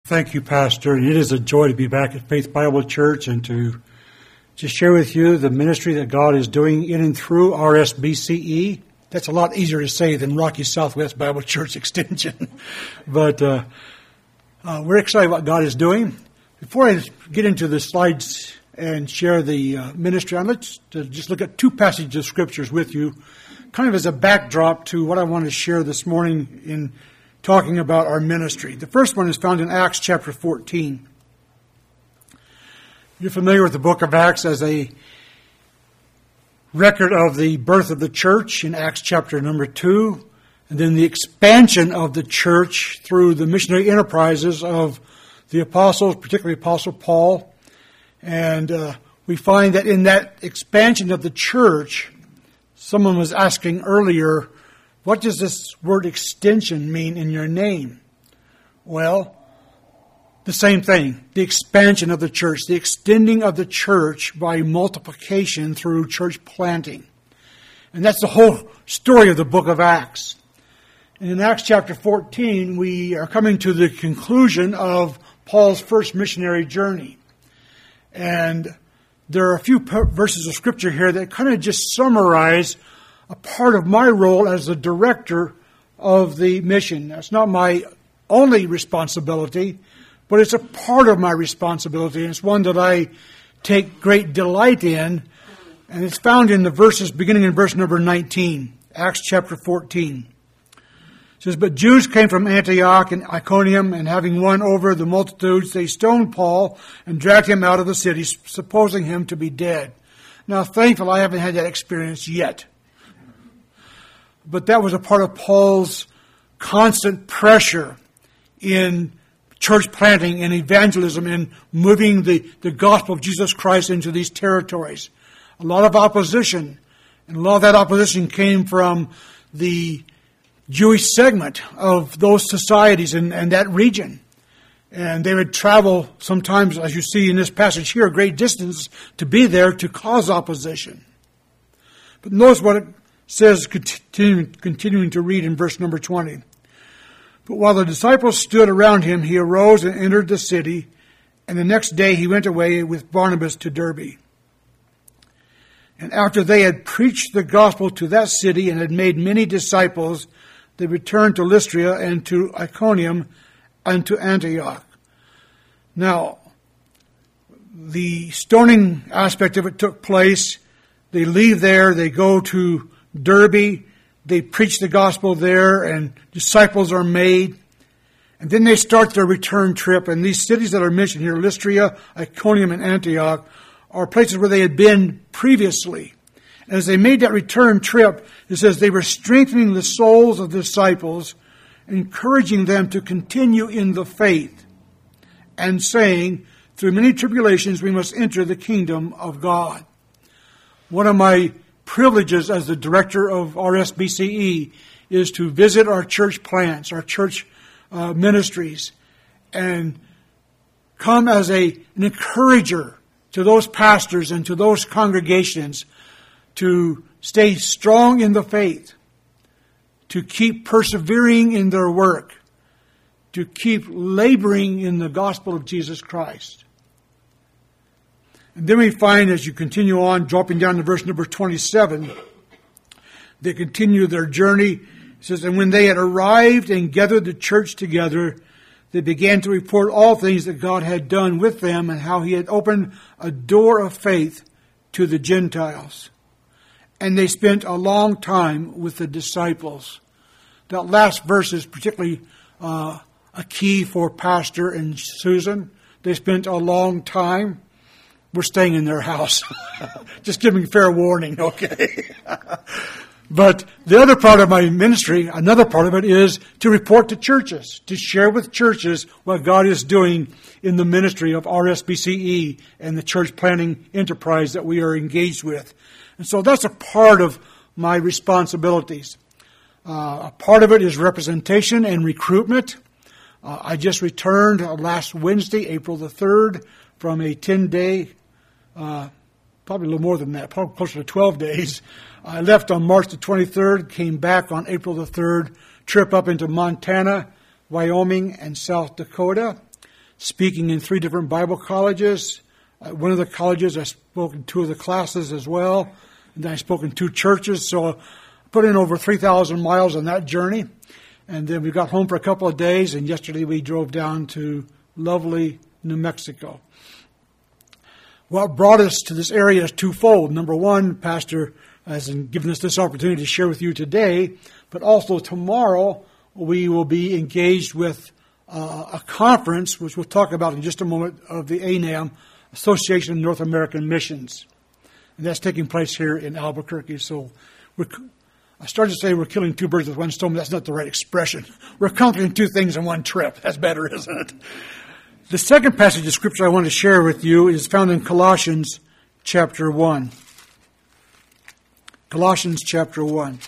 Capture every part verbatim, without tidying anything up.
Thank you, Pastor. It is a joy to be back at Faith Bible Church and to just share with you the ministry that God is doing in and through R S B C E. That's a lot easier to say than Rocky Southwest Bible Church Extension. but uh, uh, we're excited what God is doing. Before I get into the slides and share the uh, ministry, I'd like to just look at two passages of scriptures with you, kind of as a backdrop to what I want to share this morning in talking about our ministry. The first one is found in Acts chapter fourteen. You're familiar with the book of Acts as a record of the birth of the church in Acts chapter number two, and then the expansion of the church through the missionary enterprises of the apostles, particularly Apostle Paul. And uh, we find that in that expansion of the church, someone was asking earlier, what does this word extension mean in your name? Well, the same thing. The expansion of the church, the extending of the church by multiplication through church planting. And that's the whole story of the book of Acts. And in Acts chapter fourteen, we are coming to the conclusion of Paul's first missionary journey. And there are a few verses of scripture here that kind of just summarize a part of my role as the director of the mission. That's not my only responsibility, but it's a part of my responsibility, and it's one that I take great delight in, and it's found in the verses beginning in verse number nineteen, Acts chapter fourteen. It says, "But Jews came from Antioch and Iconium, and having won over the multitudes, they stoned Paul and dragged him out of the city, supposing him to be dead." Now, thankfully, I haven't had that experience yet. But that was a part of Paul's constant pressure in church planting and evangelism and moving the, the gospel of Jesus Christ into these territories. A lot of opposition. And a lot of that opposition came from the Jewish segment of those societies in, in that region. And they would travel sometimes, as you see in this passage here, a great distance to be there to cause opposition. But notice what it says, continuing, continuing to read in verse number twenty. "But while the disciples stood around him, he arose and entered the city, and the next day he went away with Barnabas to Derbe. And after they had preached the gospel to that city and had made many disciples, they returned to Lystra and to Iconium and to Antioch." Now, the stoning aspect of it took place. They leave there, they go to Derbe, they preach the gospel there, and disciples are made. And then they start their return trip. And these cities that are mentioned here, Lystra, Iconium, and Antioch, are places where they had been previously. And as they made that return trip, it says they were strengthening the souls of the disciples, encouraging them to continue in the faith, and saying, "Through many tribulations we must enter the kingdom of God." One of my privileges as the director of R S B C E is to visit our church plants, our church uh, ministries, and come as a, an encourager to those pastors and to those congregations to stay strong in the faith, to keep persevering in their work, to keep laboring in the gospel of Jesus Christ. And then we find, as you continue on, dropping down to verse number twenty-seven, they continue their journey. It says, "And when they had arrived and gathered the church together, they began to report all things that God had done with them and how he had opened a door of faith to the Gentiles. And they spent a long time with the disciples." That last verse is particularly uh, a key for Pastor and Susan. They spent a long time. We're staying in their house. Just giving fair warning, okay? But the other part of my ministry, another part of it, is to report to churches, to share with churches what God is doing in the ministry of R S B C E and the church planting enterprise that we are engaged with. And so that's a part of my responsibilities. Uh, a part of it is representation and recruitment. Uh, I just returned last Wednesday, April the third, from a ten-day, uh, probably a little more than that, probably closer to twelve days. I left on March the twenty-third, came back on April the third, trip up into Montana, Wyoming, and South Dakota. speaking in three different Bible colleges. At one of the colleges, I spoke in two of the classes as well. And then I spoke in two churches. So I put in over three thousand miles on that journey. And then we got home for a couple of days. And yesterday we drove down to lovely New Mexico. What brought us to this area is twofold. Number one, Pastor has given us this opportunity to share with you today. But also tomorrow, we will be engaged with uh, a conference, which we'll talk about in just a moment, of the A N A M, Association of North American Missions. And that's taking place here in Albuquerque. So we're, I started to say we're killing two birds with one stone, but that's not the right expression. We're accomplishing two things in one trip. That's better, isn't it? The second passage of Scripture I want to share with you is found in Colossians chapter one. Colossians chapter one.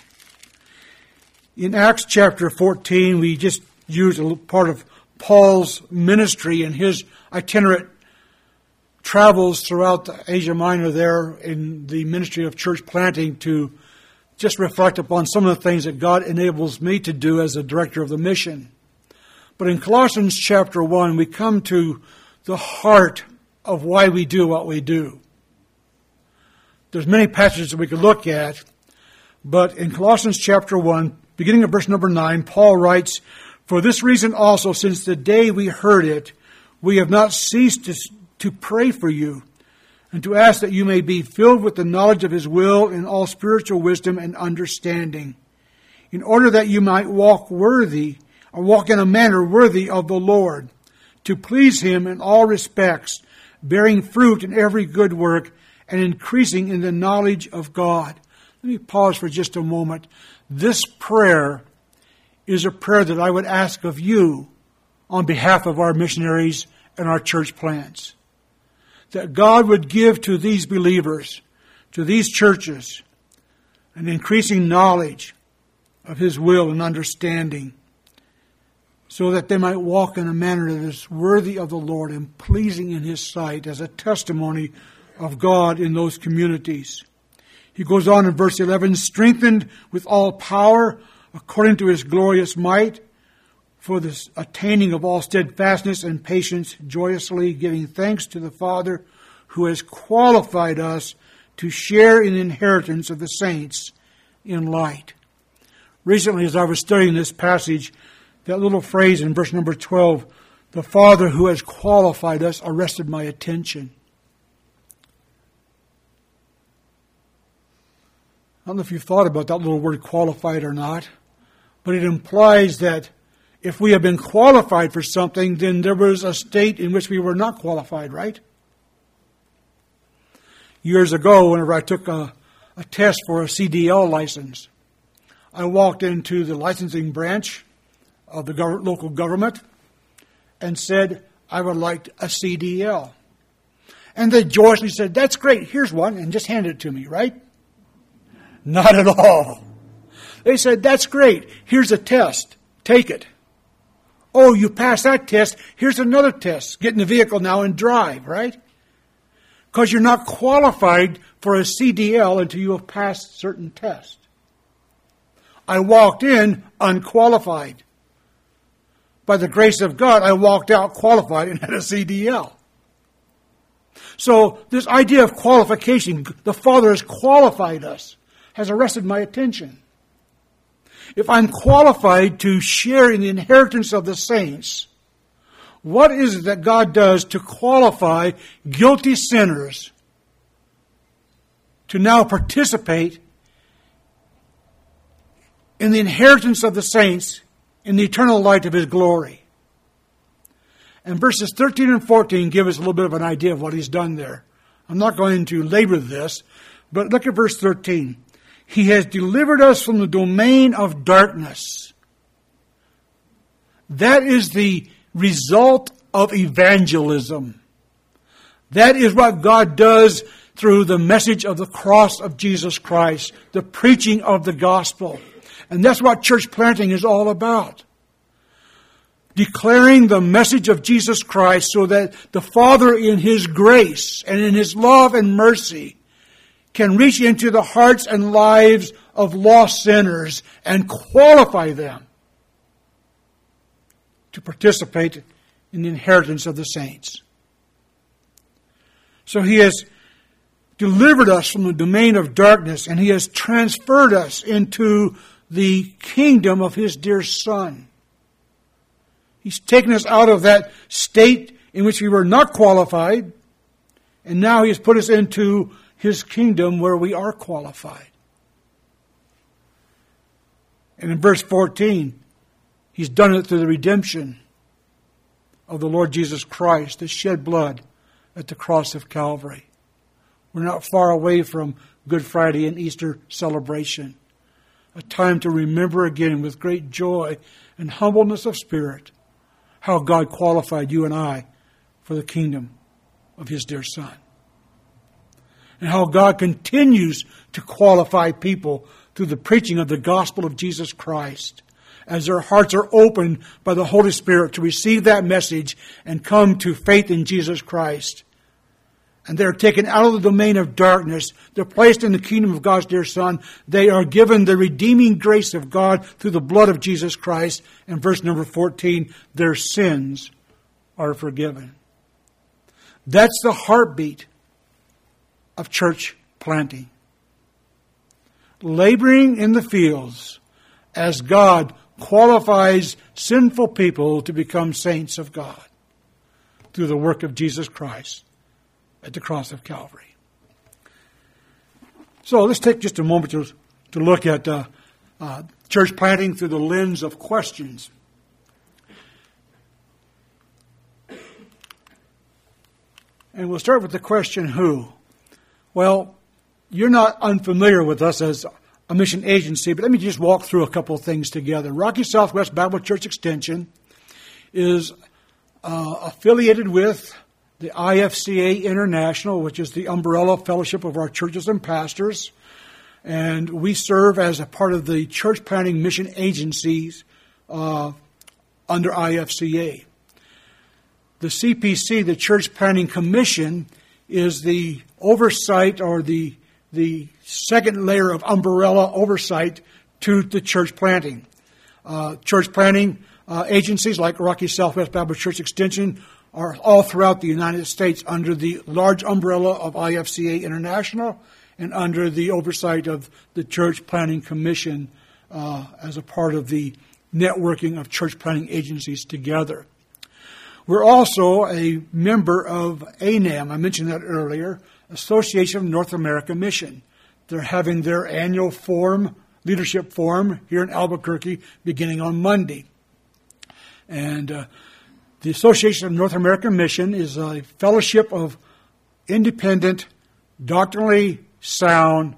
In Acts chapter fourteen, we just used a part of Paul's ministry and his itinerant travels throughout Asia Minor there in the ministry of church planting to just reflect upon some of the things that God enables me to do as a director of the mission. But in Colossians chapter one, we come to the heart of why we do what we do. There's many passages that we could look at, but in Colossians chapter one, beginning of verse number nine, Paul writes, "For this reason also, since the day we heard it, we have not ceased to, to pray for you, and to ask that you may be filled with the knowledge of His will in all spiritual wisdom and understanding, in order that you might walk worthy, or walk in a manner worthy of the Lord, to please Him in all respects, bearing fruit in every good work, and increasing in the knowledge of God." Let me pause for just a moment. This prayer is a prayer that I would ask of you on behalf of our missionaries and our church plants. That God would give to these believers, to these churches, an increasing knowledge of His will and understanding, so that they might walk in a manner that is worthy of the Lord and pleasing in His sight as a testimony of God in those communities. He goes on in verse eleven, "Strengthened with all power according to His glorious might, for the attaining of all steadfastness and patience, joyously giving thanks to the Father who has qualified us to share in the inheritance of the saints in light." Recently, as I was studying this passage, that little phrase in verse number twelve, "the Father who has qualified us," arrested my attention. I don't know if you've thought about that little word qualified or not, but it implies that if we have been qualified for something, then there was a state in which we were not qualified, right? Years ago, whenever I took a, a test for a C D L license, I walked into the licensing branch of the gov- local government and said, "I would like a C D L." And they joyously said, "That's great, here's one," and just handed it to me, right? Not at all. They said, "That's great, here's a test, take it." "Oh, you passed that test, here's another test. Get in the vehicle now and drive," right? Because you're not qualified for a C D L until you have passed certain tests. I walked in unqualified. By the grace of God, I walked out qualified and had a C D L. So this idea of qualification, the Father has qualified us, has arrested my attention. If I'm qualified to share in the inheritance of the saints, what is it that God does to qualify guilty sinners to now participate in the inheritance of the saints in the eternal light of His glory? And verses thirteen and fourteen give us a little bit of an idea of what He's done there. I'm not going to labor this, but look at verse thirteen. "He has delivered us from the domain of darkness." That is the result of evangelism. That is what God does through the message of the cross of Jesus Christ, the preaching of the gospel. And that's what church planting is all about. Declaring the message of Jesus Christ so that the Father in His grace and in His love and mercy can reach into the hearts and lives of lost sinners and qualify them to participate in the inheritance of the saints. So He has delivered us from the domain of darkness, and He has transferred us into the kingdom of His dear Son. He's taken us out of that state in which we were not qualified, and now He has put us into His kingdom where we are qualified. And in verse fourteen, He's done it through the redemption of the Lord Jesus Christ, His shed blood at the cross of Calvary. We're not far away from Good Friday and Easter celebration. A time to remember again with great joy and humbleness of spirit how God qualified you and I for the kingdom of His dear Son. And how God continues to qualify people through the preaching of the gospel of Jesus Christ, as their hearts are opened by the Holy Spirit to receive that message and come to faith in Jesus Christ. And they're taken out of the domain of darkness. They're placed in the kingdom of God's dear Son. They are given the redeeming grace of God through the blood of Jesus Christ. And verse number fourteen, their sins are forgiven. That's the heartbeat of church planting. Laboring in the fields as God qualifies sinful people to become saints of God through the work of Jesus Christ at the cross of Calvary. So let's take just a moment to, to look at uh, uh, church planting through the lens of questions. And we'll start with the question, who? Well, you're not unfamiliar with us as a mission agency, but let me just walk through a couple of things together. Rocky Southwest Bible Church Extension is uh, affiliated with the I F C A International, which is the umbrella fellowship of our churches and pastors. And we serve as a part of the church planting mission agencies uh, under I F C A. The C P C, the Church Planting Commission, is the oversight or the the second layer of umbrella oversight to the church planting. Uh, church planting uh, agencies like Rocky Southwest Bible Church Extension are all throughout the United States under the large umbrella of I F C A International and under the oversight of the Church Planting Commission uh, as a part of the networking of church planting agencies together. We're also a member of A N A M, I mentioned that earlier, Association of North America Mission. They're having their annual forum, leadership forum here in Albuquerque beginning on Monday. And uh, the Association of North American Mission is a fellowship of independent, doctrinally sound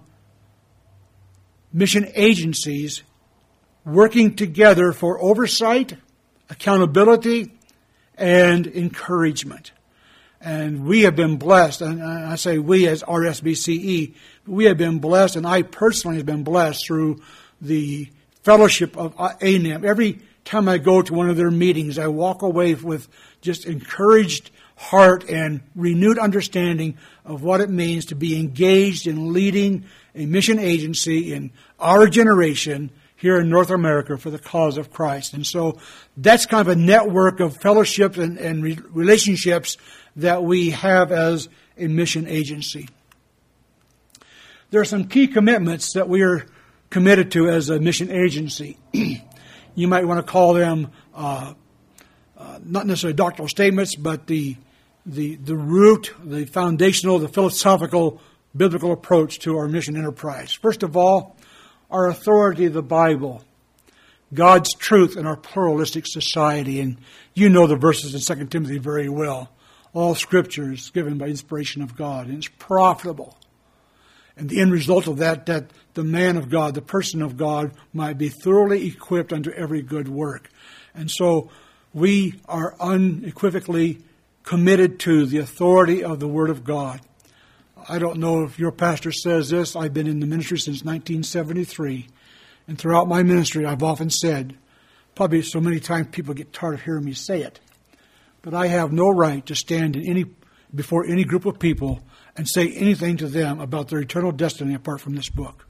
mission agencies working together for oversight, accountability, and encouragement. And we have been blessed, and I say we as R S B C E, we have been blessed, and I personally have been blessed through the fellowship of A N A M. Every time I go to one of their meetings, I walk away with just encouraged heart and renewed understanding of what it means to be engaged in leading a mission agency in our generation here in North America for the cause of Christ. And so that's kind of a network of fellowships and, and re- relationships that we have as a mission agency. There are some key commitments that we are committed to as a mission agency. You might want to call them uh, uh, not necessarily doctrinal statements, but the the the root, the foundational, the philosophical, biblical approach to our mission enterprise. First of all, our authority of the Bible, God's truth in our pluralistic society. And you know the verses in Second Timothy very well. All Scripture is given by inspiration of God, and it's profitable. And the end result of that, that the man of God, the person of God, might be thoroughly equipped unto every good work. And so we are unequivocally committed to the authority of the Word of God. I don't know if your pastor says this. I've been in the ministry since nineteen seventy-three. And throughout my ministry, I've often said, probably so many times people get tired of hearing me say it, but I have no right to stand in any before any group of people and say anything to them about their eternal destiny apart from this book.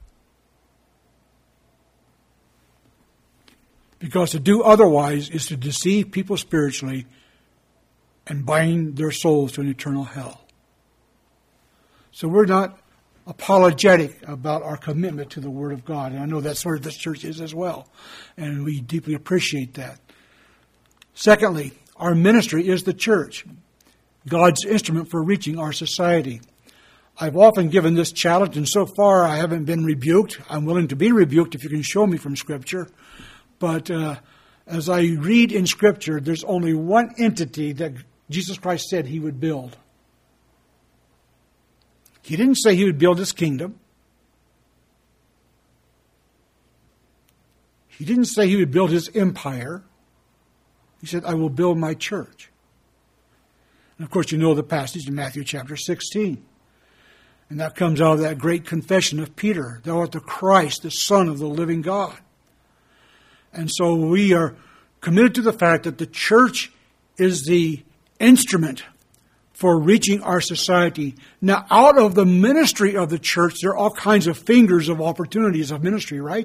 Because to do otherwise is to deceive people spiritually and bind their souls to an eternal hell. So we're not apologetic about our commitment to the Word of God. And I know that's sort of this church is as well. And we deeply appreciate that. Secondly, our ministry is the church, God's instrument for reaching our society. I've often given this challenge, and so far I haven't been rebuked. I'm willing to be rebuked if you can show me from Scripture. But uh, as I read in Scripture, there's only one entity that Jesus Christ said He would build. He didn't say He would build His kingdom. He didn't say He would build His empire. He said, I will build my church. And of course, you know the passage in Matthew chapter sixteen. And that comes out of that great confession of Peter. Thou art the Christ, the Son of the living God. And so we are committed to the fact that the church is the instrument for reaching our society. Now, out of the ministry of the church, there are all kinds of fingers of opportunities of ministry, right?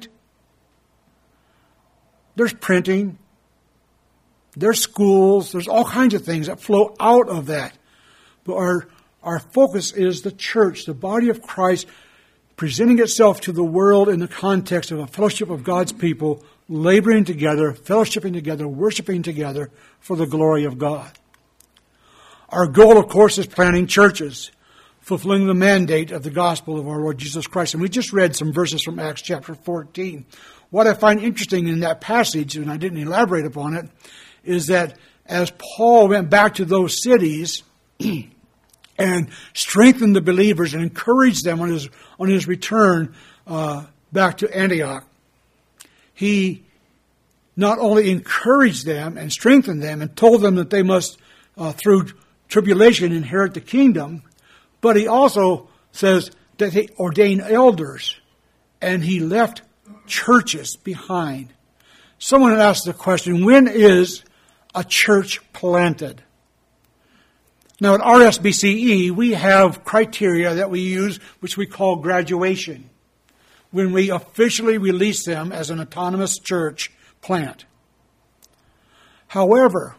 There's printing. There's schools. There's all kinds of things that flow out of that. But our, our focus is the church, the body of Christ, presenting itself to the world in the context of a fellowship of God's people, laboring together, fellowshipping together, worshiping together for the glory of God. Our goal, of course, is planting churches, fulfilling the mandate of the gospel of our Lord Jesus Christ. And we just read some verses from Acts chapter fourteen. What I find interesting in that passage, and I didn't elaborate upon it, is that as Paul went back to those cities and strengthened the believers and encouraged them on his, on his return uh, back to Antioch, he not only encouraged them and strengthened them and told them that they must, uh, through tribulation, inherit the kingdom, but he also says that he ordained elders and he left churches behind. Someone had asked the question, when is a church planted? Now at R S B C E, we have criteria that we use, which we call graduation, when we officially release them as an autonomous church plant. However,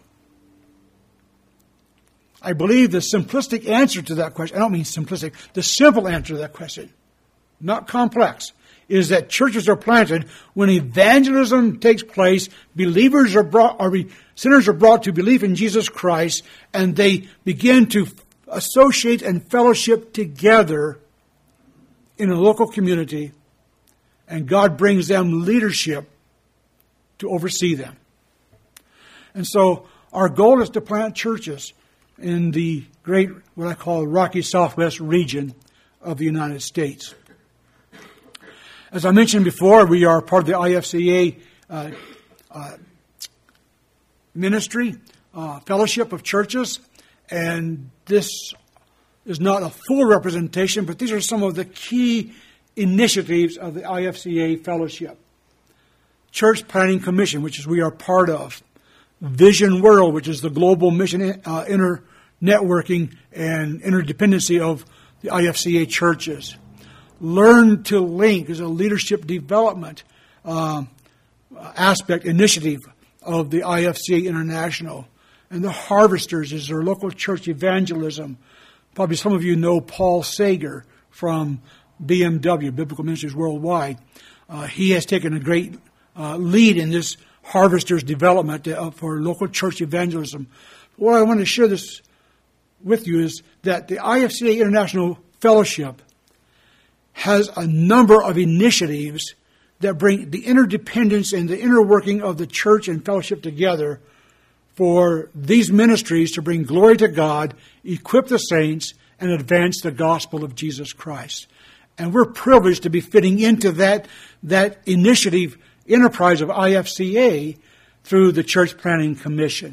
I believe the simplistic answer to that question, I don't mean simplistic, the simple answer to that question, not complex, is that churches are planted when evangelism takes place, believers are brought, or sinners are brought to belief in Jesus Christ, and they begin to associate and fellowship together in a local community, and God brings them leadership to oversee them. And so our goal is to plant churches in the great, what I call Rocky Southwest region of the United States. As I mentioned before, we are part of the I F C A uh, uh, ministry, uh, fellowship of churches, and this is not a full representation, but these are some of the key initiatives of the I F C A fellowship. Church Planning Commission, which is we are part of. Vision World, which is the global mission uh, inter networking and interdependency of the I F C A churches. Learn to Link is a leadership development uh, aspect, initiative of the I F C A International. And the Harvesters is their local church evangelism. Probably some of you know Paul Sager from B M W, Biblical Ministries Worldwide. Uh, he has taken a great uh, lead in this Harvesters development uh, for local church evangelism. What I want to share this with you is that the I F C A International Fellowship has a number of initiatives that bring the interdependence and the inner working of the church and fellowship together for these ministries to bring glory to God, equip the saints, and advance the gospel of Jesus Christ. And we're privileged to be fitting into that, that initiative enterprise of I F C A through the Church Planning Commission.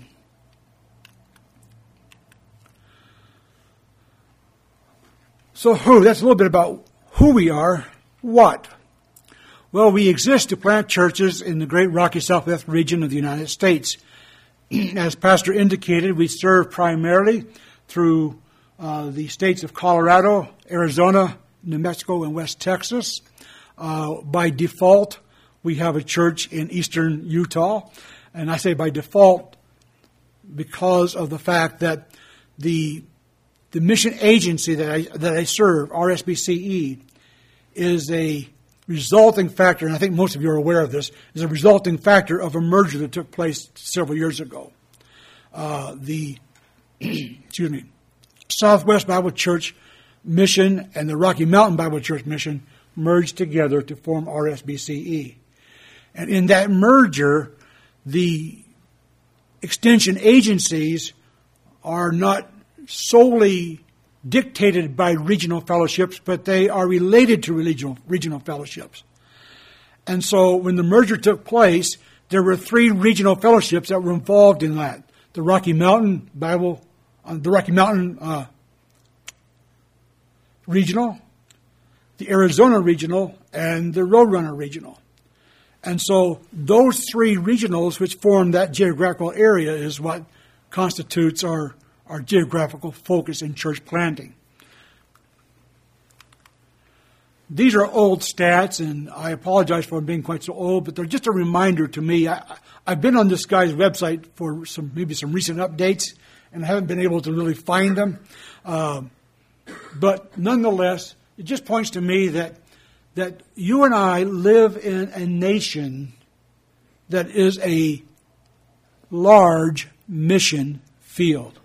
So who? That's a little bit about who we are. What? Well, we exist to plant churches in the great Rocky Southwest region of the United States. As Pastor indicated, we serve primarily through uh, the states of Colorado, Arizona, New Mexico, and West Texas. Uh, by default, we have a church in eastern Utah. And I say by default, because of the fact that the the mission agency that I that I serve, R S B C E, is a resulting factor, and I think most of you are aware of this, is a resulting factor of a merger that took place several years ago. Uh, the excuse me, Southwest Bible Church Mission and the Rocky Mountain Bible Church Mission merged together to form R S B C E. And in that merger, the extension agencies are not solely dictated by regional fellowships, but they are related to regional, regional fellowships. And so when the merger took place, there were three regional fellowships that were involved in that. The Rocky Mountain Bible, uh, the Rocky Mountain uh, Regional, the Arizona Regional, and the Roadrunner Regional. And so those three regionals, which form that geographical area, is what constitutes our, our geographical focus in church planting. These are old stats, and I apologize for being quite so old, but they're just a reminder to me. I, I've been on this guy's website for some maybe some recent updates, and I haven't been able to really find them. Um, but nonetheless, it just points to me that that you and I live in a nation that is a large mission field.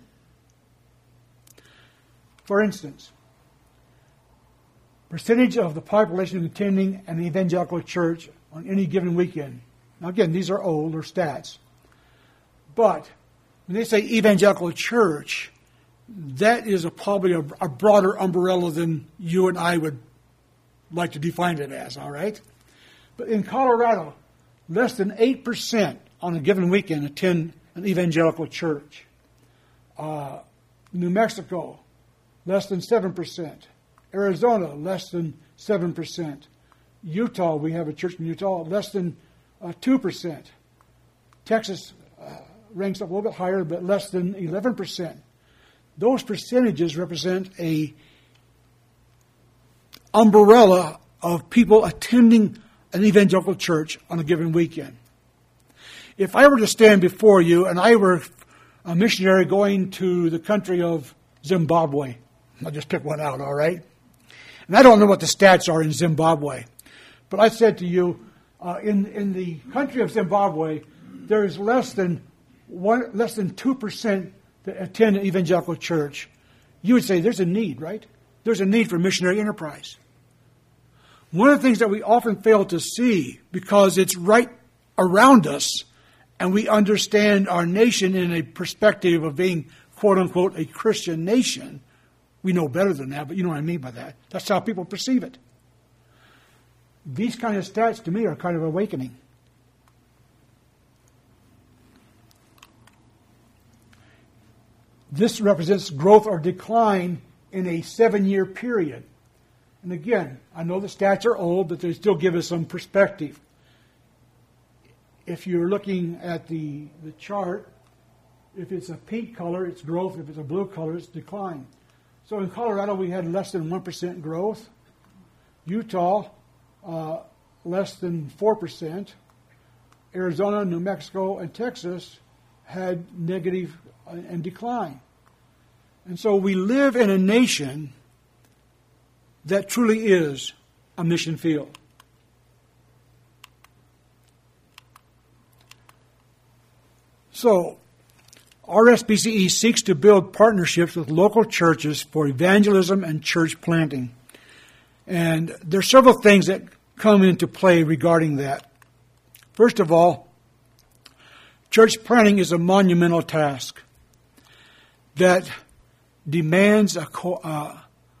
For instance, percentage of the population attending an evangelical church on any given weekend. Now again, these are older stats. But when they say evangelical church, that is a, probably a, a broader umbrella than you and I would like to define it as, all right? But in Colorado, less than eight percent on a given weekend attend an evangelical church. Uh, New Mexico, less than seven percent. Arizona, less than seven percent. Utah, we have a church in Utah, less than uh, two percent. Texas uh, ranks up a little bit higher, but less than eleven percent. Those percentages represent a umbrella of people attending an evangelical church on a given weekend. If I were to stand before you and I were a missionary going to the country of Zimbabwe, I'll just pick one out, all right? And I don't know what the stats are in Zimbabwe, but I said to you, uh, in in the country of Zimbabwe, there is less than one, less than two percent that attend an evangelical church. You would say there's a need, right? There's a need for missionary enterprise. One of the things that we often fail to see, because it's right around us, and we understand our nation in a perspective of being, quote unquote, a Christian nation. We know better than that, but you know what I mean by that. That's how people perceive it. These kind of stats, to me, are kind of awakening. This represents growth or decline in a seven-year period. And again, I know the stats are old, but they still give us some perspective. If you're looking at the, the chart, if it's a pink color, it's growth. If it's a blue color, it's decline. So in Colorado, we had less than one percent growth. Utah, uh, less than four percent. Arizona, New Mexico, and Texas had negative and decline. And so we live in a nation that truly is a mission field. So, R S B C E seeks to build partnerships with local churches for evangelism and church planting. And there are several things that come into play regarding that. First of all, church planting is a monumental task that demands a, co- uh,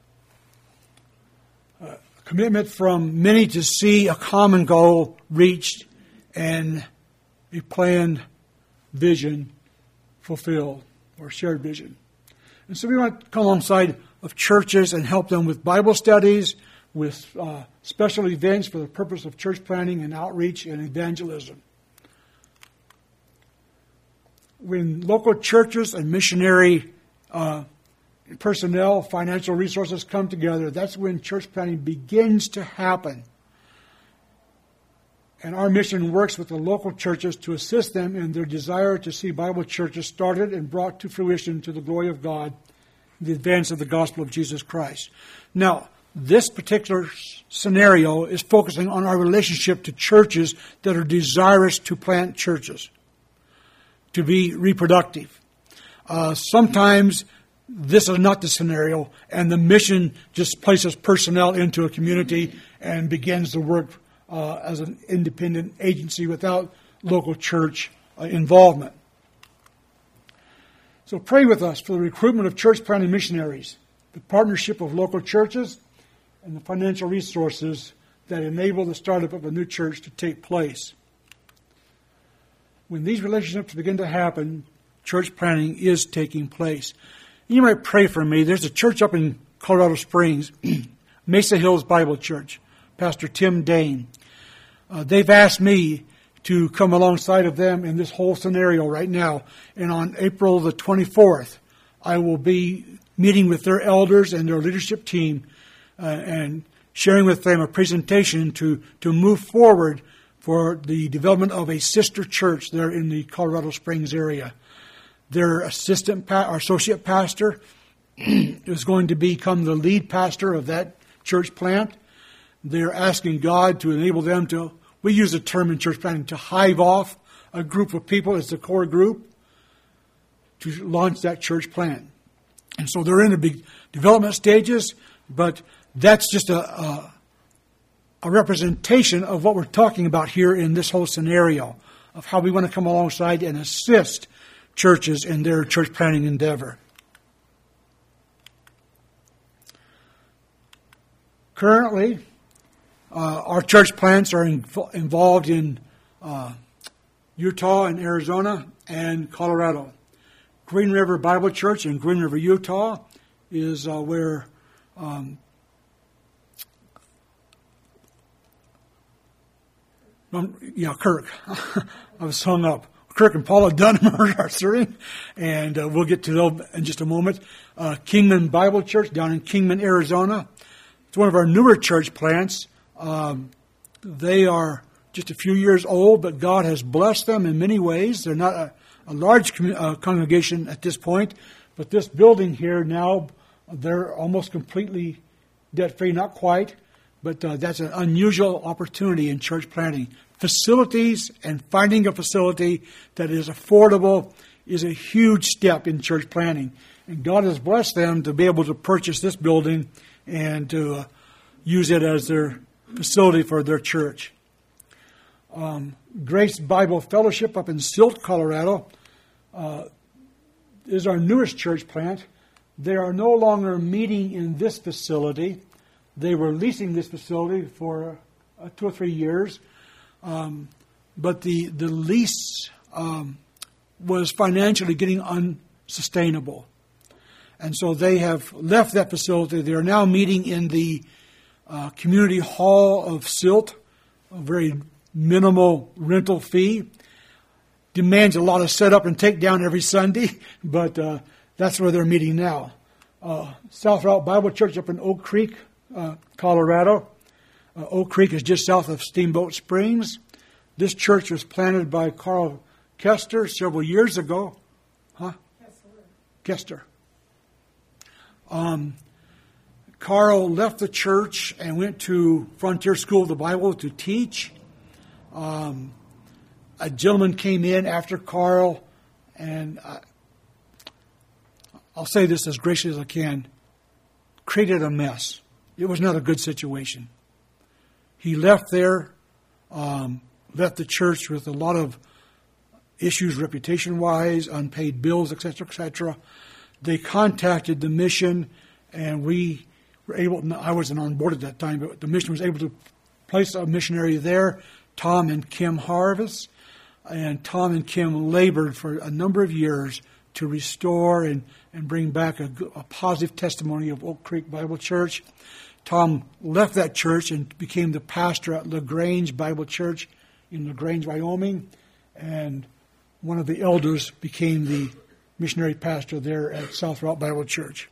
a commitment from many to see a common goal reached and a planned vision fulfilled, or shared vision. And so we want to come alongside of churches and help them with Bible studies, with uh, special events for the purpose of church planting and outreach and evangelism. When local churches and missionary uh, personnel, financial resources come together, that's when church planting begins to happen. And our mission works with the local churches to assist them in their desire to see Bible churches started and brought to fruition to the glory of God, the advance of the gospel of Jesus Christ. Now, this particular scenario is focusing on our relationship to churches that are desirous to plant churches, to be reproductive. Uh, sometimes this is not the scenario, and the mission just places personnel into a community and begins the work uh, as an independent agency without local church uh, involvement. So pray with us for the recruitment of church planting missionaries, the partnership of local churches, and the financial resources that enable the startup of a new church to take place. When these relationships begin to happen, church planting is taking place. You might pray for me. There's a church up in Colorado Springs, Mesa Hills Bible Church, Pastor Tim Dane. Uh, they've asked me to come alongside of them in this whole scenario right now. And on April the twenty-fourth, I will be meeting with their elders and their leadership team uh, and sharing with them a presentation to, to move forward for the development of a sister church there in the Colorado Springs area. Their assistant pa- or associate pastor is going to become the lead pastor of that church plant. They're asking God to enable them to, we use the term in church planting, to hive off a group of people as the core group to launch that church plant. And so they're in the big development stages, but that's just a, a, a representation of what we're talking about here in this whole scenario of how we want to come alongside and assist churches in their church planting endeavor. Currently, uh, our church plants are in, involved in uh, Utah and Arizona and Colorado. Green River Bible Church in Green River, Utah is uh, where um, um, yeah, Kirk. I was hung up. Kirk and Paula Dunham are serving, and uh, we'll get to them in just a moment. Uh, Kingman Bible Church down in Kingman, Arizona. It's one of our newer church plants. Um, they are just a few years old, but God has blessed them in many ways. They're not a, a large commu- uh, congregation at this point, but this building here now, they're almost completely debt-free, not quite, but uh, that's an unusual opportunity in church planting. Facilities and finding a facility that is affordable is a huge step in church planting. And God has blessed them to be able to purchase this building and to uh, use it as their facility for their church. Um, Grace Bible Fellowship up in Silt, Colorado, uh, is our newest church plant. They are no longer meeting in this facility. They were leasing this facility for uh, two or three years. Um, but the, the lease um, was financially getting unsustainable. And so they have left that facility. They are now meeting in the uh, community hall of Silt, a very minimal rental fee. Demands a lot of setup and takedown every Sunday, but uh, that's where they're meeting now. Uh, South Route Bible Church up in Oak Creek, uh, Colorado. Uh, Oak Creek is just south of Steamboat Springs. This church was planted by Carl Kester several years ago. Huh? Kester. Um, Carl left the church and went to Frontier School of the Bible to teach. Um, a gentleman came in after Carl, and I, I'll say this as graciously as I can, created a mess. It was not a good situation. He left there, um, left the church with a lot of issues reputation-wise, unpaid bills, et cetera, et cetera. They contacted the mission, and we were able, I wasn't on board at that time, but the mission was able to place a missionary there, Tom and Kim Harvis. And Tom and Kim labored for a number of years to restore and, and bring back a, a positive testimony of Oak Creek Bible Church. Tom left that church and became the pastor at LaGrange Bible Church in LaGrange, Wyoming. And one of the elders became the missionary pastor there at South Route Bible Church.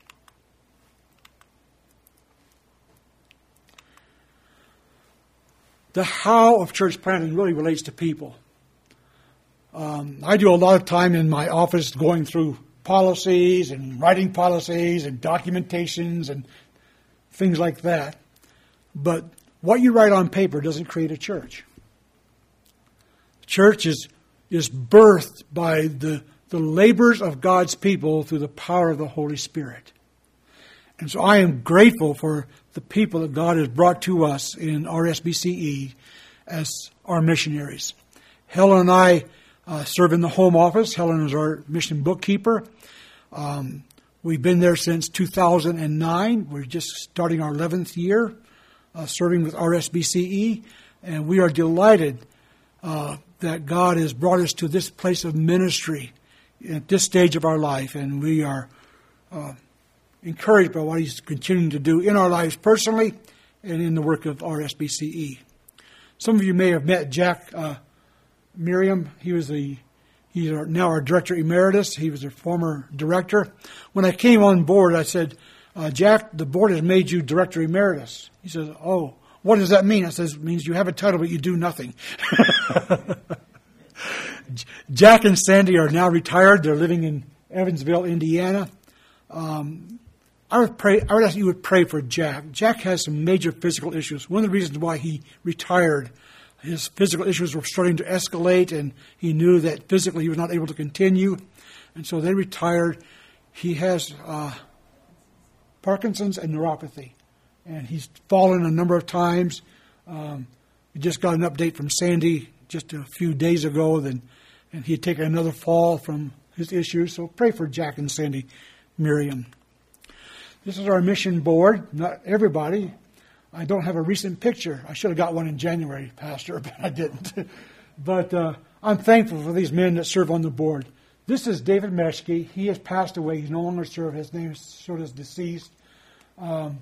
the how of church planting really relates to people. Um, I do a lot of time in my office going through policies and writing policies and documentations and things like that. But what you write on paper doesn't create a church. Church is, is birthed by the, the labors of God's people through the power of the Holy Spirit. And so I am grateful for the people that God has brought to us in R S B C E as our missionaries. Helen and I uh, serve in the home office. Helen is our mission bookkeeper. Um, we've been there since two thousand nine. We're just starting our eleventh year uh, serving with R S B C E. And we are delighted uh, that God has brought us to this place of ministry at this stage of our life. And we are uh, encouraged by what He's continuing to do in our lives personally and in the work of R S B C E. Some of you may have met Jack uh, Miriam. He was the he's our, now our director emeritus. He was a former director. When I came on board, I said, uh, Jack, the board has made you director emeritus. He says, oh, what does that mean? I says, it means you have a title, but you do nothing. Jack and Sandy are now retired. They're living in Evansville, Indiana. Um, I would pray. I would ask you would pray for Jack. Jack has some major physical issues. One of the reasons why he retired, his physical issues were starting to escalate, and he knew that physically he was not able to continue, and so they retired. He has uh, Parkinson's and neuropathy, and he's fallen a number of times. Um, we just got an update from Sandy just a few days ago, then, and he had taken another fall from his issues. So pray for Jack and Sandy Miriam. This is our mission board. Not everybody. I don't have a recent picture. I should have got one in January, Pastor, but I didn't. But uh, I'm thankful for these men that serve on the board. This is David Meshke. He has passed away. He's no longer served. His name is showed as deceased. Um,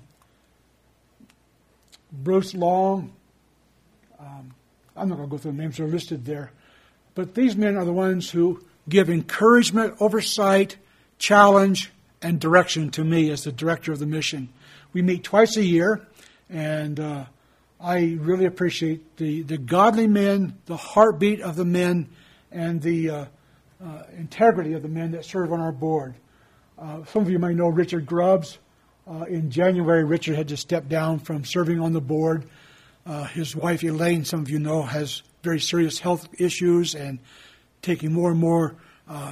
Bruce Long. Um, I'm not going to go through the names. They're listed there. But these men are the ones who give encouragement, oversight, challenge, and direction to me as the director of the mission. We meet twice a year, and uh, I really appreciate the, the godly men, the heartbeat of the men, and the uh, uh, integrity of the men that serve on our board. Uh, some of you might know Richard Grubbs. Uh, in January, Richard had to step down from serving on the board. Uh, his wife, Elaine, some of you know, has very serious health issues and taking more and more uh,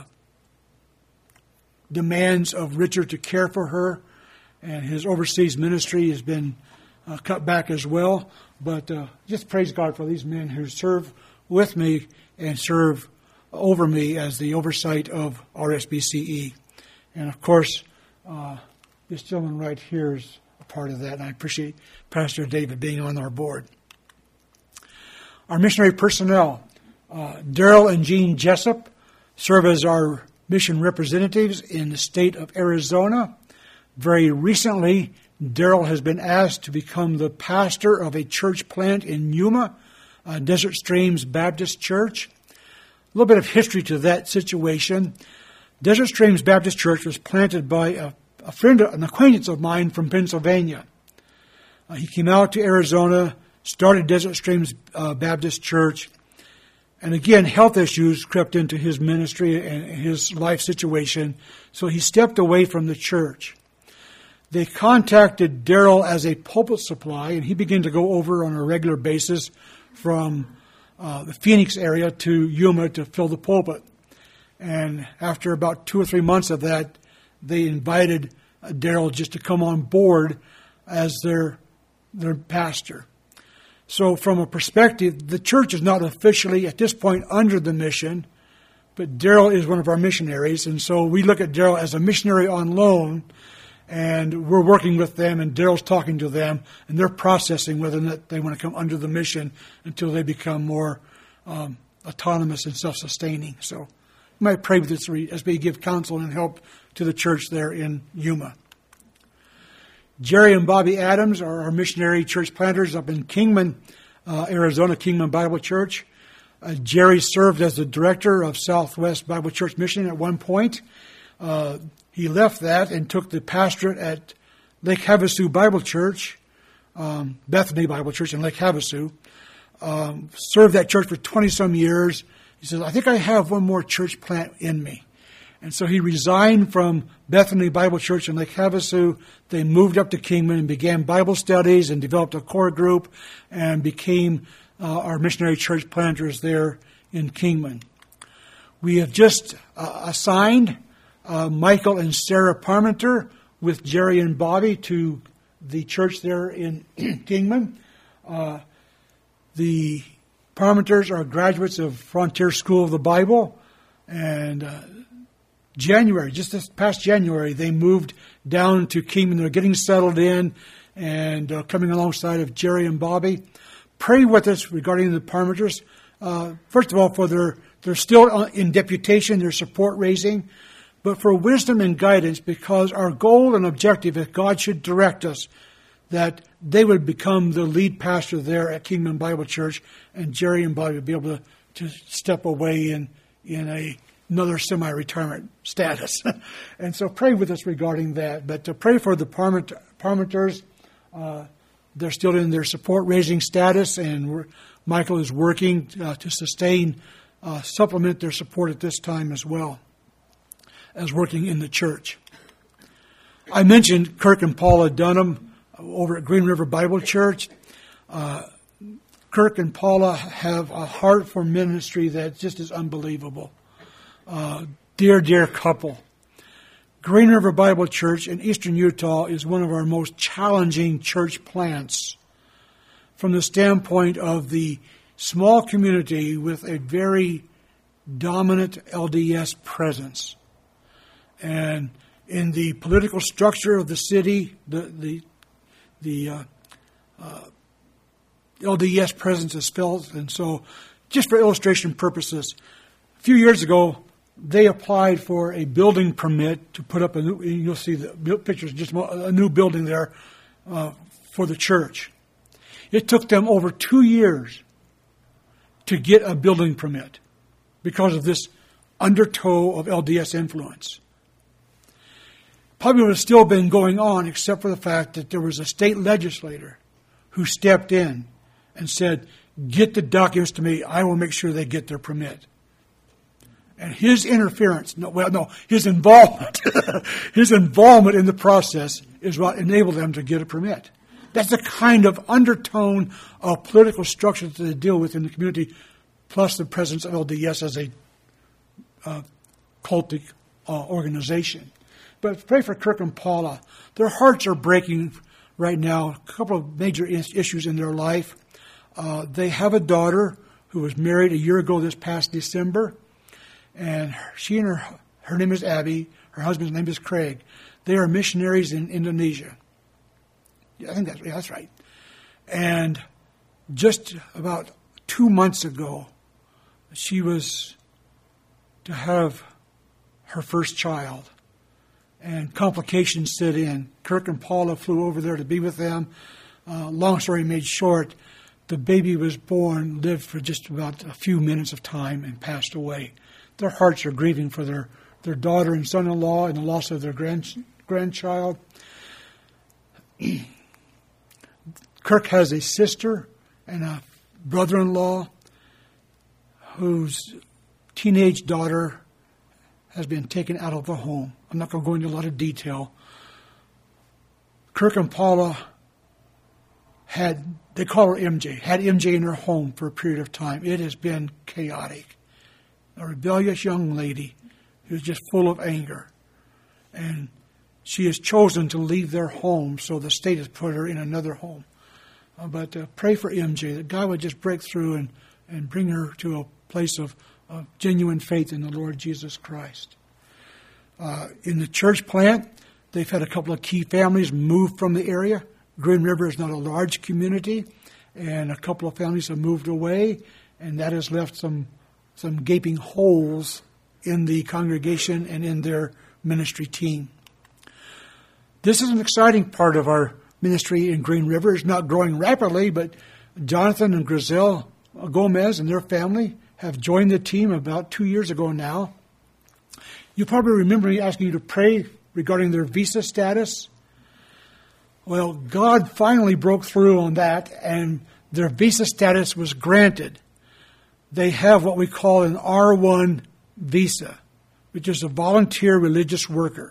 demands of Richard to care for her, and his overseas ministry has been uh, cut back as well. But uh, just praise God for these men who serve with me and serve over me as the oversight of R S B C E. And of course, uh, this gentleman right here is a part of that, and I appreciate Pastor David being on our board. Our missionary personnel, uh, Daryl and Jean Jessup serve as our mission representatives in the state of Arizona. Very recently, Daryl has been asked to become the pastor of a church plant in Yuma, uh, Desert Streams Baptist Church. A little bit of history to that situation. Desert Streams Baptist Church was planted by a, a friend, an acquaintance of mine from Pennsylvania. Uh, he came out to Arizona, started Desert Streams uh, Baptist Church. And again, health issues crept into his ministry and his life situation, so he stepped away from the church. They contacted Daryl as a pulpit supply, and he began to go over on a regular basis from uh, the Phoenix area to Yuma to fill the pulpit. And after about two or three months of that, they invited uh, Daryl just to come on board as their their pastor. So from a perspective, the church is not officially at this point under the mission, but Daryl is one of our missionaries, and so we look at Daryl as a missionary on loan, and we're working with them, and Daryl's talking to them, and they're processing whether or not they want to come under the mission until they become more um, autonomous and self-sustaining. So you might pray with this as we give counsel and help to the church there in Yuma. Jerry and Bobby Adams are our missionary church planters up in Kingman, uh, Arizona, Kingman Bible Church. Uh, Jerry served as the director of Southwest Bible Church Mission at one point. Uh, he left that and took the pastorate at Lake Havasu Bible Church, um, Bethany Bible Church in Lake Havasu. um, served that church for twenty-some years. He says, I think I have one more church plant in me. And so he resigned from Bethany Bible Church in Lake Havasu. They moved up to Kingman and began Bible studies and developed a core group and became uh, our missionary church planters there in Kingman. We have just uh, assigned uh, Michael and Sarah Parmenter with Jerry and Bobby to the church there in Kingman. Uh, the Parmenters are graduates of Frontier School of the Bible, and uh, January, just this past January, they moved down to Kingman. They're getting settled in and uh, coming alongside of Jerry and Bobby. Pray with us regarding the Parmenters. Uh, first of all, for their, they're still in deputation, their support raising, but for wisdom and guidance, because our goal and objective, if God should direct us, that they would become the lead pastor there at Kingman Bible Church, and Jerry and Bobby would be able to, to step away in, in a, another semi-retirement status. And so pray with us regarding that. But to pray for the Parment- Parmenters, uh, they're still in their support-raising status, and we're, Michael is working uh, to sustain, uh, supplement their support at this time as well as working in the church. I mentioned Kirk and Paula Dunham over at Green River Bible Church. Uh, Kirk and Paula have a heart for ministry that just is unbelievable. Uh, dear, dear couple. Green River Bible Church in eastern Utah is one of our most challenging church plants from the standpoint of the small community with a very dominant L D S presence. And in the political structure of the city, the the the uh, uh, L D S presence is felt. And so, just for illustration purposes, a few years ago, they applied for a building permit to put up a new, you'll see the pictures, just a new building there uh, for the church. It took them over two years to get a building permit because of this undertow of L D S influence. Probably would have still been going on except for the fact that there was a state legislator who stepped in and said, get the documents to me, I will make sure they get their permit. And his interference, no, well, no, his involvement, his involvement in the process is what enabled them to get a permit. That's the kind of undertone of political structure that they deal with in the community, plus the presence of L D S as a uh, cultic uh, organization. But pray for Kirk and Paula. Their hearts are breaking right now. A couple of major is- issues in their life. Uh, they have a daughter who was married a year ago this past December. And her, she and her, her name is Abby. Her husband's name is Craig. They are missionaries in Indonesia. Yeah, I think that's, yeah, that's right. And just about two months ago, she was to have her first child. And complications set in. Kirk and Paula flew over there to be with them. Uh, long story made short, the baby was born, lived for just about a few minutes of time, and passed away. Their hearts are grieving for their, their daughter and son-in-law and the loss of their grand, grandchild. Kirk has a sister and a brother-in-law whose teenage daughter has been taken out of the home. I'm not going to go into a lot of detail. Kirk and Paula had, they call her M J, had M J in her home for a period of time. It has been chaotic. A rebellious young lady who's just full of anger. And she has chosen to leave their home, so the state has put her in another home. Uh, but uh, pray for M J, that God would just break through and, and bring her to a place of of genuine faith in the Lord Jesus Christ. Uh, in the church plant, they've had a couple of key families move from the area. Green River is not a large community, and a couple of families have moved away, and that has left some some gaping holes in the congregation and in their ministry team. This is an exciting part of our ministry in Green River. It's not growing rapidly, but Jonathan and Griselle Gomez and their family have joined the team about two years ago now. You probably remember me asking you to pray regarding their visa status. Well, God finally broke through on that, and their visa status was granted. They have what we call an R one visa, which is a volunteer religious worker.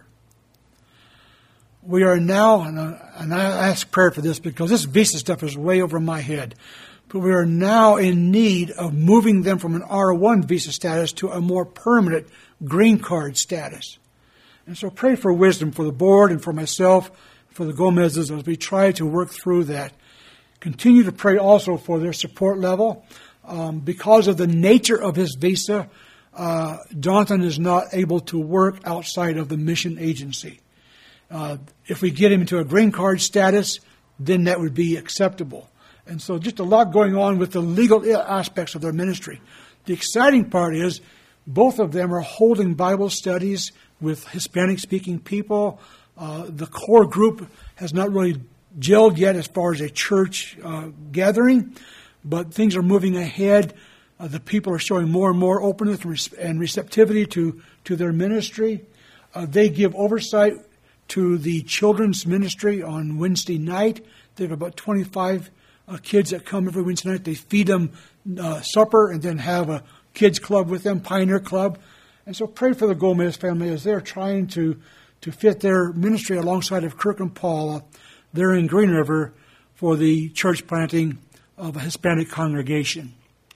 We are now, and I ask prayer for this because this visa stuff is way over my head, but we are now in need of moving them from an R one visa status to a more permanent green card status. And so pray for wisdom for the board and for myself, for the Gomez's, as we try to work through that. Continue to pray also for their support level. Um, because of the nature of his visa, uh, Jonathan is not able to work outside of the mission agency. Uh, if we get him into a green card status, then that would be acceptable. And so just a lot going on with the legal aspects of their ministry. The exciting part is both of them are holding Bible studies with Hispanic-speaking people. Uh, the core group has not really gelled yet as far as a church uh, gathering, but things are moving ahead. Uh, the people are showing more and more openness and receptivity to, to their ministry. Uh, they give oversight to the children's ministry on Wednesday night. They have about twenty-five uh, kids that come every Wednesday night. They feed them uh, supper and then have a kids club with them, Pioneer Club. And so pray for the Gomez family as they're trying to, to fit their ministry alongside of Kirk and Paula there in Green River for the church planting of a Hispanic congregation.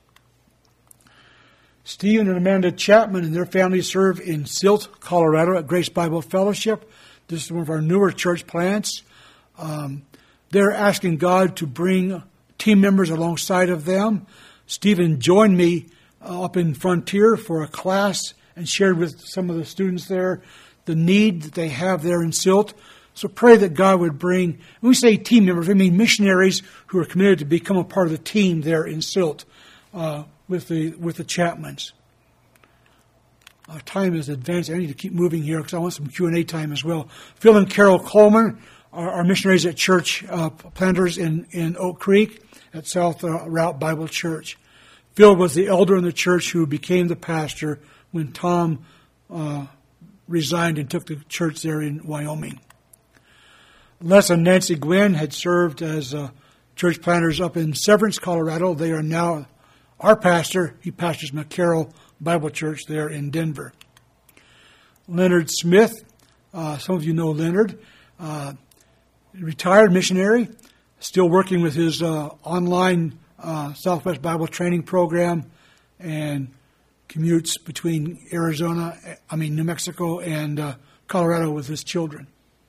Stephen and Amanda Chapman and their family serve in Silt, Colorado at Grace Bible Fellowship. This is one of our newer church plants. Um, they're asking God to bring team members alongside of them. Stephen joined me uh, up in Frontier for a class and shared with some of the students there the need that they have there in Silt. So pray that God would bring, when we say team members, we mean missionaries who are committed to become a part of the team there in Silt uh, with the with the Chapmans. Our time is advanced. I need to keep moving here because I want some Q and A time as well. Phil and Carol Coleman are, are missionaries at church uh, planters in, in Oak Creek at South uh, Route Bible Church. Phil was the elder in the church who became the pastor when Tom uh, resigned and took the church there in Wyoming. Les and Nancy Gwynn had served as uh, church planters up in Severance, Colorado. They are now our pastor. He pastors McCarroll Bible Church there in Denver. Leonard Smith, uh, some of you know Leonard, uh, retired missionary, still working with his uh, online uh, Southwest Bible Training Program and commutes between Arizona, I mean New Mexico and uh, Colorado with his children.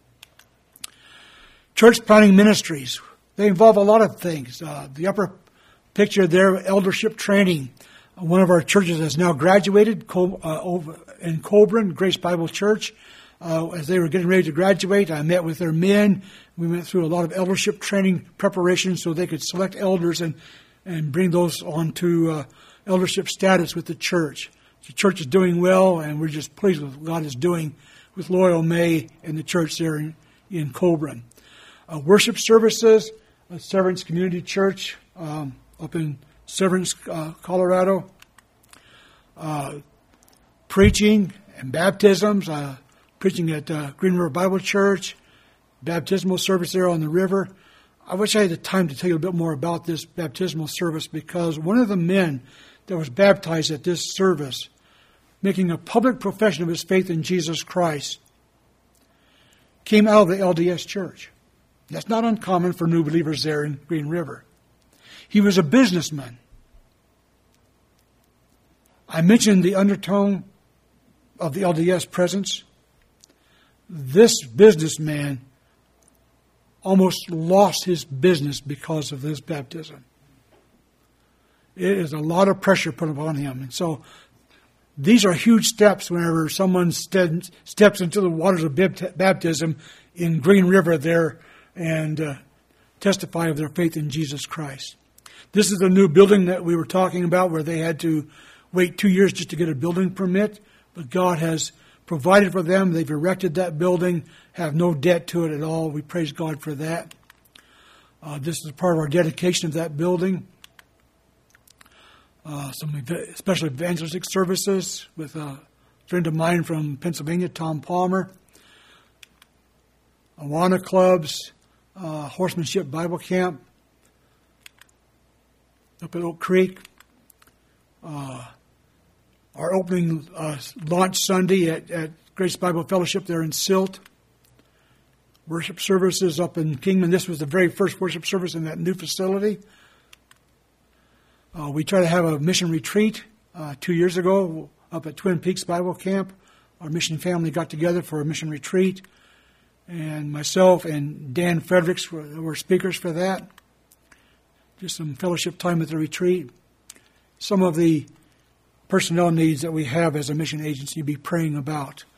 Church planting ministries, they involve a lot of things. Uh, the upper picture there, eldership training. One of our churches has now graduated uh, over in Coburn, Grace Bible Church. Uh, as they were getting ready to graduate, I met with their men. We went through a lot of eldership training preparation so they could select elders and, and bring those on to uh, eldership status with the church. The church is doing well, and we're just pleased with what God is doing with Loyal May and the church there in, in Coburn. Uh, worship services, uh, Severance Community Church um, up in Severance, uh, Colorado. Uh, preaching and baptisms, uh, preaching at uh, Green River Bible Church, baptismal service there on the river. I wish I had the time to tell you a bit more about this baptismal service because one of the men that was baptized at this service, making a public profession of his faith in Jesus Christ, came out of the L D S Church. That's not uncommon for new believers there in Green River. He was a businessman. I mentioned the undertone of the L D S presence. This businessman almost lost his business because of this baptism. It is a lot of pressure put upon him. And so these are huge steps whenever someone steps steps into the waters of baptism in Green River there and uh, testify of their faith in Jesus Christ. This is the new building that we were talking about where they had to wait two years just to get a building permit. But God has provided for them. They've erected that building, have no debt to it at all. We praise God for that. Uh, this is part of our dedication of that building. Uh, some special evangelistic services with a friend of mine from Pennsylvania, Tom Palmer. Awana clubs, uh, horsemanship Bible camp. up at Oak Creek. Uh, our opening uh, launch Sunday at, at Grace Bible Fellowship there in Silt. Worship services up in Kingman. This was the very first worship service in that new facility. Uh, we tried to have a mission retreat uh, two years ago up at Twin Peaks Bible Camp. Our mission family got together for a mission retreat, and myself and Dan Fredericks were, were speakers for that. Just some fellowship time at the retreat. Some of the personnel needs that we have as a mission agency be praying about.